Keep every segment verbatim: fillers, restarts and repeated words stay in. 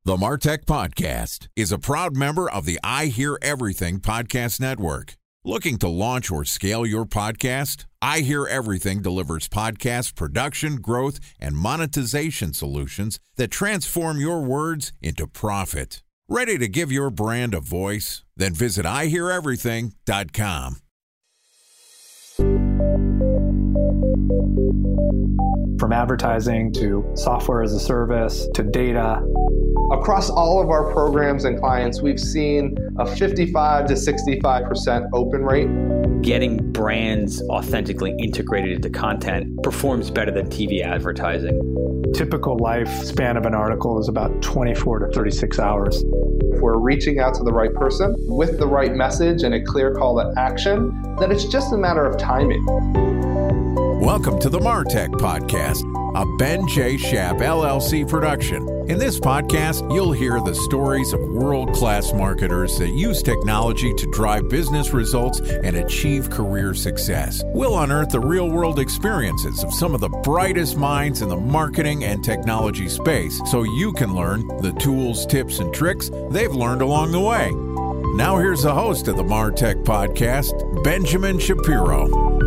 The MarTech Podcast is a proud member of the I Hear Everything Podcast Network. Looking to launch or scale your podcast? I Hear Everything delivers podcast production, growth, and monetization solutions that transform your words into profit. Ready to give your brand a voice? Then visit I hear everything dot com. From advertising to software as a service to data. Across all of our programs and clients, we've seen a fifty-five to sixty-five percent open rate. Getting brands authentically integrated into content performs better than T V advertising. Typical lifespan of an article is about twenty-four to thirty-six hours. If we're reaching out to the right person with the right message and a clear call to action, then it's just a matter of timing. Welcome to the MarTech Podcast, a Ben J. Schaap L L C production. In this podcast, you'll hear the stories of world-class marketers that use technology to drive business results and achieve career success. We'll unearth the real-world experiences of some of the brightest minds in the marketing and technology space so you can learn the tools, tips, and tricks they've learned along the way. Now here's the host of the MarTech Podcast, Benjamin Shapiro.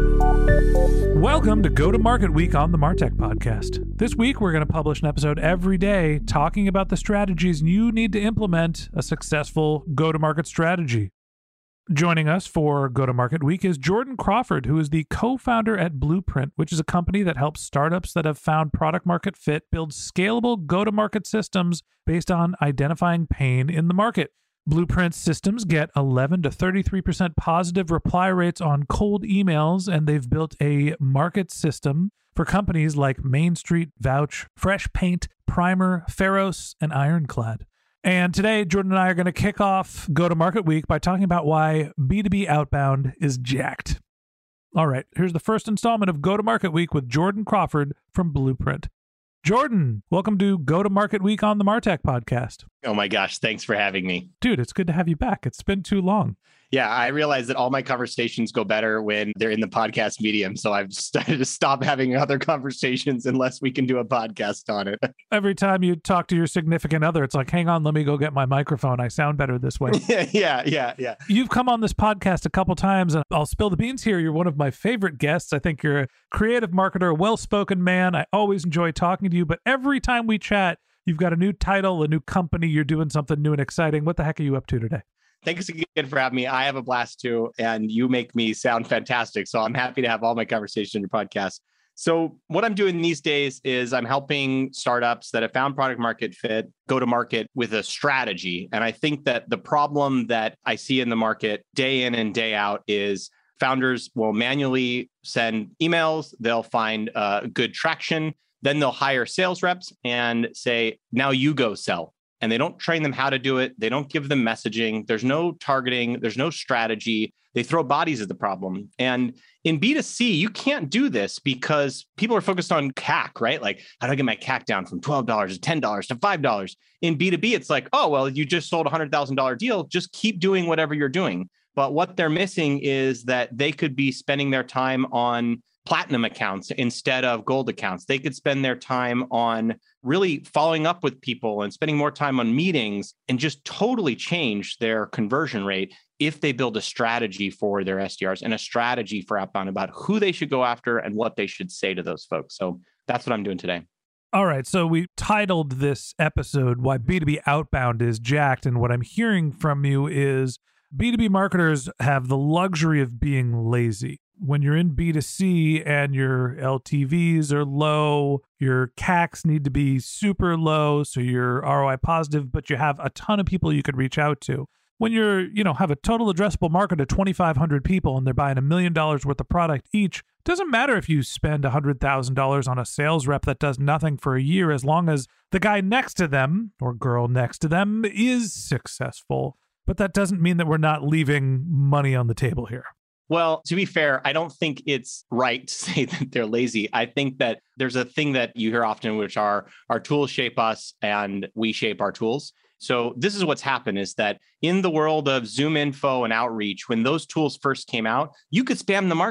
Welcome to Go-to-Market Week on the MarTech Podcast. This week, we're going to publish an episode every day talking about the strategies you need to implement a successful go-to-market strategy. Joining us for Go-to-Market Week is Jordan Crawford, who is the co-founder at Blueprint, which is a company that helps startups that have found product-market fit build scalable go-to-market systems based on identifying pain in the market. Blueprint systems get eleven to thirty-three percent positive reply rates on cold emails, and they've built a market system for companies like Main Street, Vouch, Fresh Paint, Primer, Pharos, and Ironclad. And today, Jordan and I are going to kick off Go-to-Market Week by talking about why B two B outbound is jacked. All right, here's the first installment of Go-to-Market Week with Jordan Crawford from Blueprint. Jordan, welcome to Go-to-Market Week on the MarTech Podcast. Oh my gosh, thanks for having me. Dude, it's good to have you back. It's been too long. Yeah, I realize that all my conversations go better when they're in the podcast medium. So I've started to stop having other conversations unless we can do a podcast on it. Every time you talk to your significant other, it's like, hang on, let me go get my microphone. I sound better this way. yeah, yeah, yeah, yeah. You've come on this podcast a couple times, and I'll spill the beans here. You're one of my favorite guests. I think you're a creative marketer, a well-spoken man. I always enjoy talking to you, but every time we chat, you've got a new title, a new company. You're doing something new and exciting. What the heck are you up to today? Thanks again for having me. I have a blast too, and you make me sound fantastic. So I'm happy to have all my conversations on your podcast. So what I'm doing these days is I'm helping startups that have found product market fit go to market with a strategy. And I think that the problem that I see in the market day in and day out is founders will manually send emails. They'll find uh, good traction. Then they'll hire sales reps and say, now you go sell. And they don't train them how to do it. They don't give them messaging. There's no targeting. There's no strategy. They throw bodies at the problem. And in B two C, you can't do this because people are focused on C A C, right? Like, how do I get my C A C down from twelve dollars to ten dollars to five dollars? In B two B, it's like, oh, well, you just sold a one hundred thousand dollars deal. Just keep doing whatever you're doing. But what they're missing is that they could be spending their time on platinum accounts instead of gold accounts. They could spend their time on really following up with people and spending more time on meetings and just totally change their conversion rate if they build a strategy for their S D Rs and a strategy for outbound about who they should go after and what they should say to those folks. So that's what I'm doing today. All right. So we titled this episode, Why B two B Outbound is Jacked. And what I'm hearing from you is B two B marketers have the luxury of being lazy. When you're in B two C and your L T Vs are low, your C A Cs need to be super low, so you're R O I positive, but you have a ton of people you could reach out to. When you're, you know, have a total addressable market of twenty-five hundred people and they're buying a million dollars worth of product each, doesn't matter if you spend one hundred thousand dollars on a sales rep that does nothing for a year, as long as the guy next to them or girl next to them is successful. But that doesn't mean that we're not leaving money on the table here. Well, to be fair, I don't think it's right to say that they're lazy. I think that there's a thing that you hear often, which are our tools shape us and we shape our tools. So this is what's happened is that in the world of Zoom info and outreach, when those tools first came out, you could spam the market.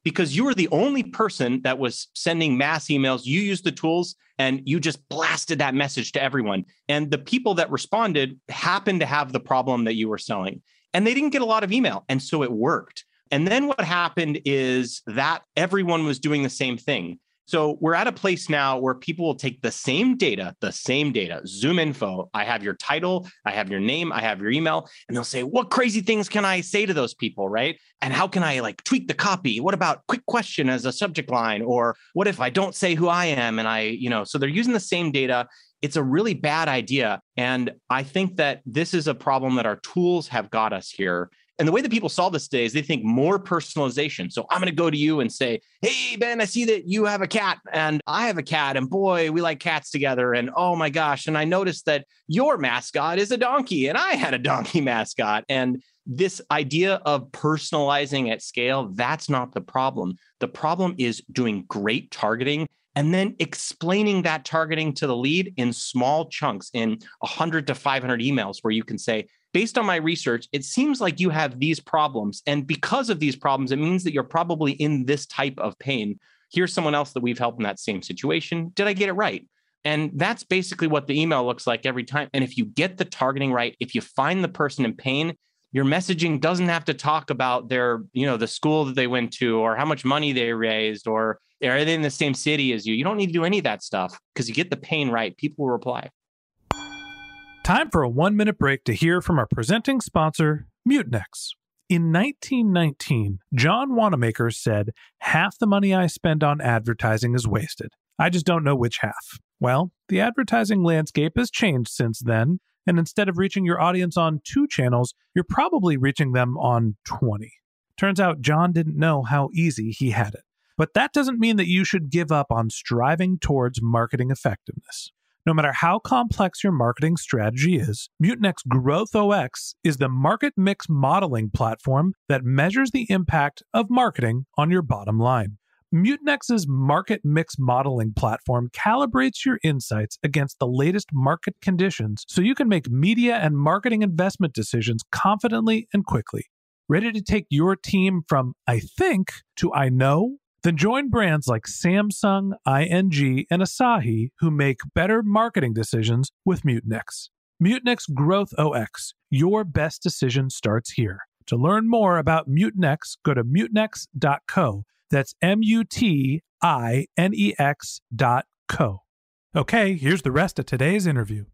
because you were the only person that was sending mass emails. You used the tools and you just blasted that message to everyone. And the people that responded happened to have the problem that you were selling. And they didn't get a lot of email. And so it worked. And then what happened is that everyone was doing the same thing. So we're at a place now where people will take the same data, the same data, Zoom info. I have your title, I have your name, I have your email, and they'll say, what crazy things can I say to those people, right? And how can I like tweak the copy? What about quick question as a subject line? Or what if I don't say who I am? And I, you know, so they're using the same data. It's a really bad idea. And I think that this is a problem that our tools have got us here. And the way that people solve this today is they think more personalization. So I'm going to go to you and say, hey, Ben, I see that you have a cat and I have a cat and boy, we like cats together. And oh my gosh. And I noticed that your mascot is a donkey and I had a donkey mascot. And this idea of personalizing at scale, that's not the problem. The problem is doing great targeting and then explaining that targeting to the lead in small chunks in one hundred to five hundred emails where you can say, based on my research, it seems like you have these problems. And because of these problems, it means that you're probably in this type of pain. Here's someone else that we've helped in that same situation. Did I get it right? And that's basically what the email looks like every time. And if you get the targeting right, if you find the person in pain, your messaging doesn't have to talk about their, you know, the school that they went to or how much money they raised or are they in the same city as you. You don't need to do any of that stuff because you get the pain right. People will reply. Time for a one-minute break to hear from our presenting sponsor, Mutinex. In nineteen nineteen, John Wanamaker said, half the money I spend on advertising is wasted. I just don't know which half. Well, the advertising landscape has changed since then, and instead of reaching your audience on two channels, you're probably reaching them on twenty. Turns out John didn't know how easy he had it. But that doesn't mean that you should give up on striving towards marketing effectiveness. No matter how complex your marketing strategy is, Mutinex GrowthOS is the market mix modeling platform that measures the impact of marketing on your bottom line. Mutinex's market mix modeling platform calibrates your insights against the latest market conditions so you can make media and marketing investment decisions confidently and quickly. Ready to take your team from I think to I know? Then join brands like Samsung, I N G, and Asahi who make better marketing decisions with Mutinex. Mutinex GrowthOS. Your best decision starts here. To learn more about Mutinex, go to mutinex dot co. That's M U T I N E X dot co. Okay, here's the rest of today's interview.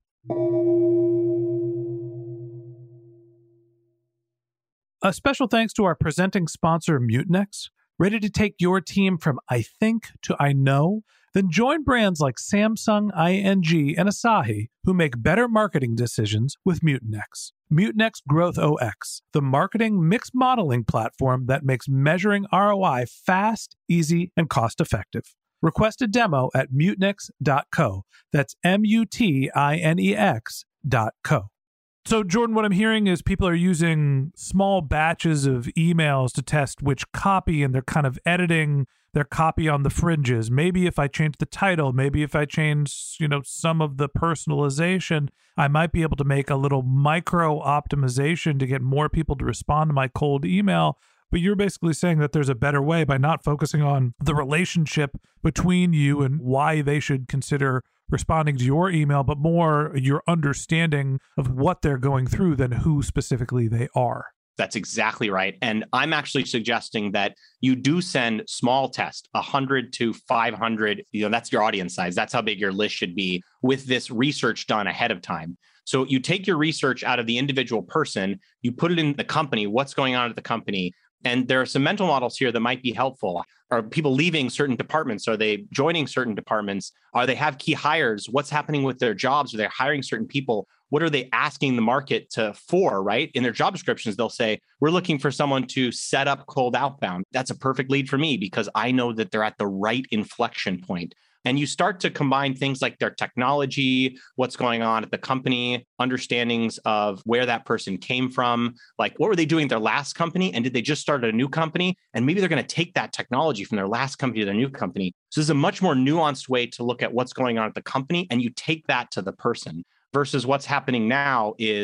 A special thanks to our presenting sponsor, Mutinex. Ready to take your team from I think to I know? Then join brands like Samsung, I N G, and Asahi who make better marketing decisions with Mutinex. Mutinex GrowthOS, the marketing mix modeling platform that makes measuring R O I fast, easy, and cost-effective. Request a demo at mutinex dot co. That's M U T I N E X dot co. So, Jordan, what I'm hearing is people are using small batches of emails to test which copy, and they're kind of editing their copy on the fringes. Maybe if I change the title, maybe if I change, you know, some of the personalization, I might be able to make a little micro optimization to get more people to respond to my cold email. But you're basically saying that there's a better way by not focusing on the relationship between you and why they should consider responding to your email, but more your understanding of what they're going through than who specifically they are. That's exactly right. And I'm actually suggesting that you do send small tests, one hundred to five hundred, you know, that's your audience size. That's how big your list should be with this research done ahead of time. So you take your research out of the individual person, you put it in the company, what's going on at the company. And there are some mental models here that might be helpful. Are people leaving certain departments? Are they joining certain departments? Are they have key hires? What's happening with their jobs? Are they hiring certain people? What are they asking the market to for, right? In their job descriptions, they'll say, we're looking for someone to set up cold outbound. That's a perfect lead for me because I know that they're at the right inflection point. And you start to combine things like their technology, what's going on at the company, understandings of where that person came from, like what were they doing at their last company? And did they just start a new company? And maybe they're going to take that technology from their last company to their new company. So this is a much more nuanced way to look at what's going on at the company. And you take that to the person versus what's happening now is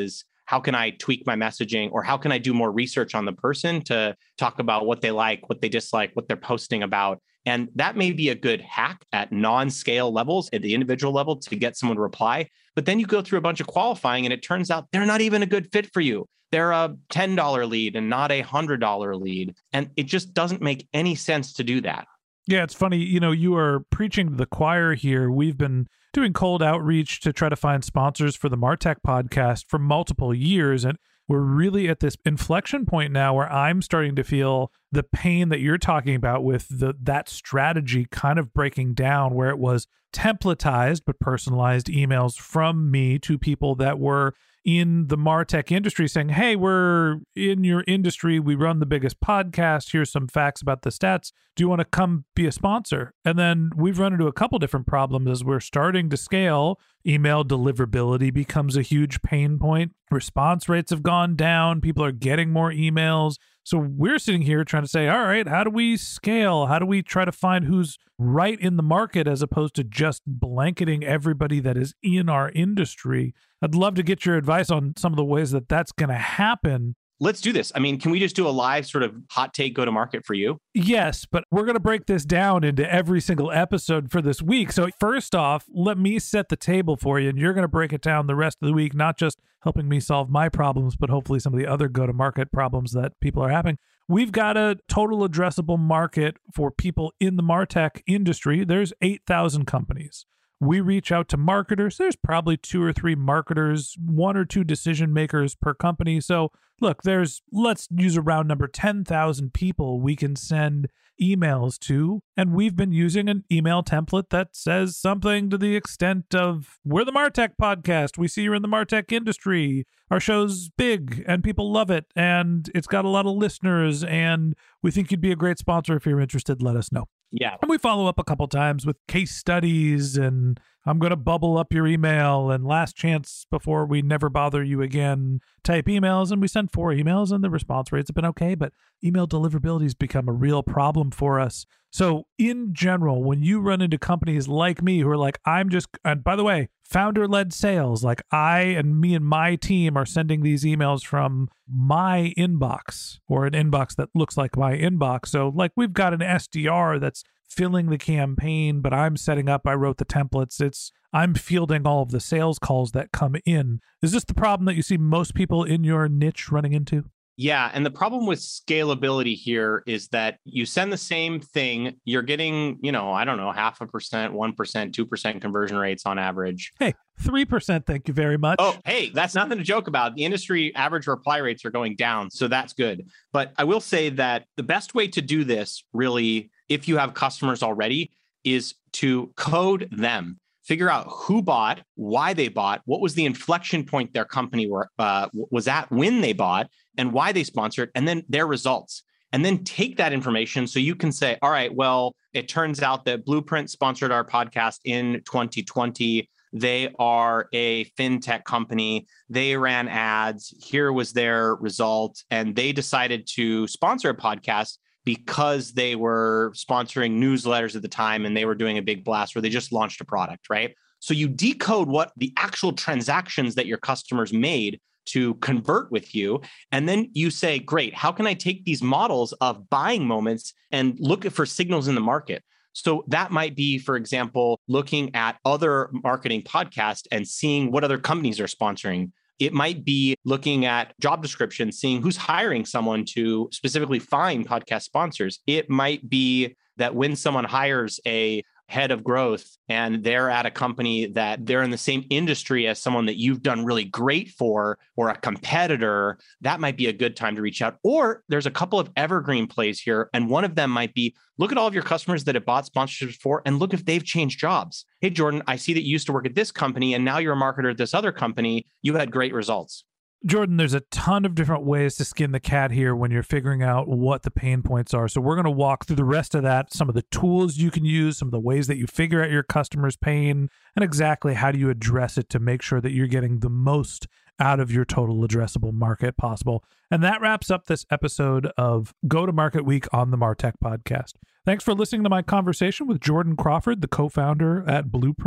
how can I tweak my messaging, or how can I do more research on the person to talk about what they like, what they dislike, what they're posting about. And that may be a good hack at non-scale levels, at the individual level, to get someone to reply. But then you go through a bunch of qualifying and it turns out they're not even a good fit for you. They're a ten dollars lead and not a one hundred dollars lead. And it just doesn't make any sense to do that. Yeah, it's funny. You know, you are preaching to the choir here. We've been doing cold outreach to try to find sponsors for the MarTech podcast for multiple years. And we're really at this inflection point now where I'm starting to feel the pain that you're talking about with the that strategy kind of breaking down, where it was templatized but personalized emails from me to people that were in the MarTech industry saying, hey, we're in your industry. We run the biggest podcast. Here's some facts about the stats. Do you want to come be a sponsor? And then we've run into a couple different problems as we're starting to scale. Email deliverability becomes a huge pain point. Response rates have gone down. People are getting more emails. So we're sitting here trying to say, all right, how do we scale? How do we try to find who's right in the market as opposed to just blanketing everybody that is in our industry? I'd love to get your advice on some of the ways that that's going to happen. Let's do this. I mean, can we just do a live sort of hot take go to market for you? Yes, but we're going to break this down into every single episode for this week. So first off, let me set the table for you, and you're going to break it down the rest of the week, not just helping me solve my problems, but hopefully some of the other go to market problems that people are having. We've got a total addressable market for people in the MarTech industry. There's eight thousand companies. We reach out to marketers. There's probably two or three marketers, one or two decision makers per company. So look, there's, let's use a round number, ten thousand people we can send emails to. And we've been using an email template that says something to the extent of, we're the MarTech podcast. We see you're in the MarTech industry. Our show's big and people love it. And it's got a lot of listeners. And we think you'd be a great sponsor. If you're interested, let us know. Yeah. And we follow up a couple times with case studies and I'm going to bubble up your email and last chance before we never bother you again type emails. And we send four emails and the response rates have been okay, but email deliverability has become a real problem for us. So in general, when you run into companies like me who are like, I'm just, and by the way, founder-led sales, like I and me and my team are sending these emails from my inbox or an inbox that looks like my inbox. So like we've got an S D R that's filling the campaign, but I'm setting up, I wrote the templates. It's, I'm fielding all of the sales calls that come in. Is this the problem that you see most people in your niche running into? Yeah. And the problem with scalability here is that you send the same thing, you're getting, you know, I don't know, half a percent, one percent, two percent conversion rates on average. Hey, three percent. Thank you very much. Oh, hey, that's nothing to joke about. The industry average reply rates are going down. So that's good. But I will say that the best way to do this really, if you have customers already, is to code them. Figure out who bought, why they bought, what was the inflection point their company were, uh, was at when they bought, and why they sponsored, and then their results. And then take that information so you can say, all right, well, it turns out that Blueprint sponsored our podcast in twenty twenty. They are a fintech company. They ran ads. Here was their result. And they decided to sponsor a podcast because they were sponsoring newsletters at the time and they were doing a big blast where they just launched a product, right? So you decode what the actual transactions that your customers made to convert with you. And then you say, great, how can I take these models of buying moments and look for signals in the market? So that might be, for example, looking at other marketing podcasts and seeing what other companies are sponsoring. It might be looking at job descriptions, seeing who's hiring someone to specifically find podcast sponsors. It might be that when someone hires a head of growth and they're at a company that they're in the same industry as someone that you've done really great for or a competitor, that might be a good time to reach out. Or there's a couple of evergreen plays here. And one of them might be look at all of your customers that have bought sponsorships for and look if they've changed jobs. Hey, Jordan, I see that you used to work at this company and now you're a marketer at this other company. You had great results. Jordan, there's a ton of different ways to skin the cat here when you're figuring out what the pain points are. So we're going to walk through the rest of that, some of the tools you can use, some of the ways that you figure out your customer's pain, and exactly how do you address it to make sure that you're getting the most out of your total addressable market possible. And that wraps up this episode of Go to Market Week on the MarTech podcast. Thanks for listening to my conversation with Jordan Crawford, the co-founder at Blueprint.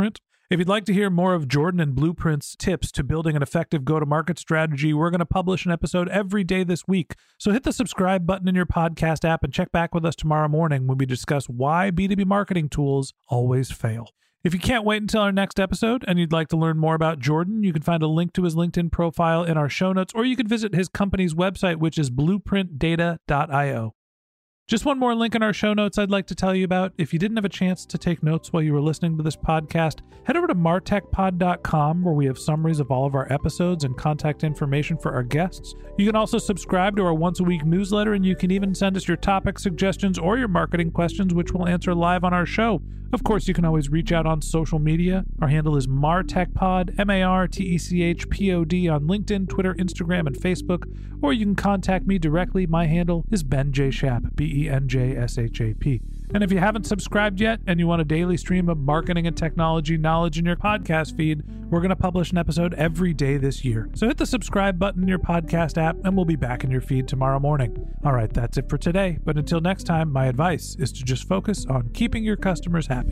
If you'd like to hear more of Jordan and Blueprint's tips to building an effective go-to-market strategy, we're going to publish an episode every day this week. So hit the subscribe button in your podcast app and check back with us tomorrow morning when we discuss why B two B marketing tools always fail. If you can't wait until our next episode and you'd like to learn more about Jordan, you can find a link to his LinkedIn profile in our show notes, or you can visit his company's website, which is blueprint data dot io. Just one more link in our show notes I'd like to tell you about. If you didn't have a chance to take notes while you were listening to this podcast, head over to martech pod dot com, where we have summaries of all of our episodes and contact information for our guests. You can also subscribe to our once-a-week newsletter, and you can even send us your topic suggestions or your marketing questions, which we'll answer live on our show. Of course, you can always reach out on social media. Our handle is MarTechPod, M A R T E C H P O D on LinkedIn, Twitter, Instagram, and Facebook. Or you can contact me directly. My handle is Ben J. Shap, B E N J S H A P. And if you haven't subscribed yet and you want a daily stream of marketing and technology knowledge in your podcast feed, we're going to publish an episode every day this year. So hit the subscribe button in your podcast app and we'll be back in your feed tomorrow morning. All right, that's it for today. But until next time, my advice is to just focus on keeping your customers happy.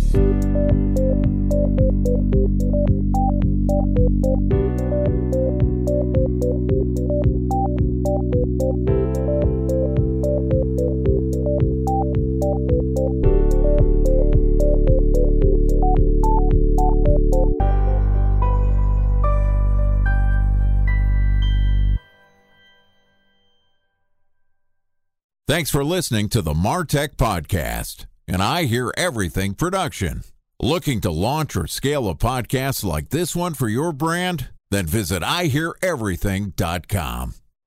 Thanks for listening to the MarTech Podcast, and I Hear Everything production. Looking to launch or scale a podcast like this one for your brand? Then visit I hear everything dot com.